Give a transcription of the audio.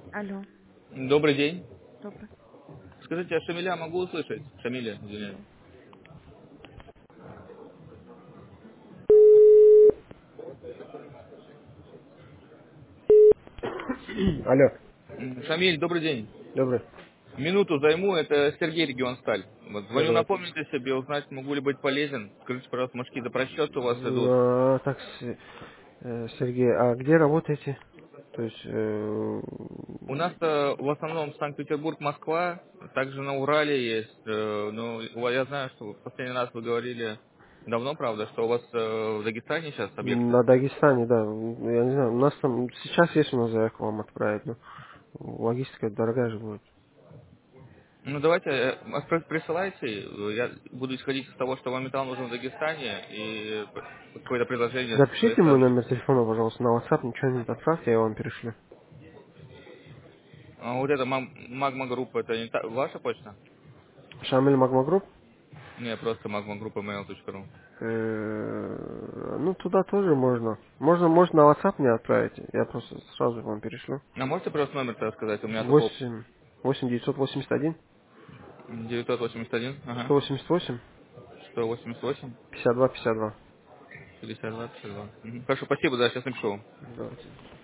Алло, Добрый день. добрый. Скажите, а Шамиля могу услышать? Шамиля, извиняюсь. Алло, Шамиль, добрый день. добрый. Минуту займу, это Сергей Регион Сталь. Вот, Да, звоню давайте. напомнить о себе, узнать, могу ли быть полезен. Скажите, пожалуйста, может, какие-то просчеты у вас идут? Так, Сергей, а где работаете? То есть, У нас в основном Санкт-Петербург, Москва, также на Урале есть. Ну, я знаю, что в последний раз вы говорили давно, правда, что у вас в Дагестане сейчас объекты. на Дагестане, да. Я не знаю, у нас там, сейчас есть у нас заявка вам отправить, но логистика дорогая же будет. Ну, давайте, присылайте, я буду исходить из того, что вам металл нужен в Дагестане, и какое-то предложение Запишите мой сообщу. номер телефона, пожалуйста, на WhatsApp, ничего не отправьте, я вам перешлю. А вот эта магма группа, это не ваша почта? Шамиль Магмагрупп. Не, просто магма группа mail.ru. Ну, туда тоже можно. Можно на WhatsApp мне отправить, я просто сразу вам перешлю. А можете просто номер тогда сказать? У меня только 8 981, ага, 988 188, 52 52. 52, 52. Мгм. Хорошо, спасибо, да, сейчас напишу. Давайте.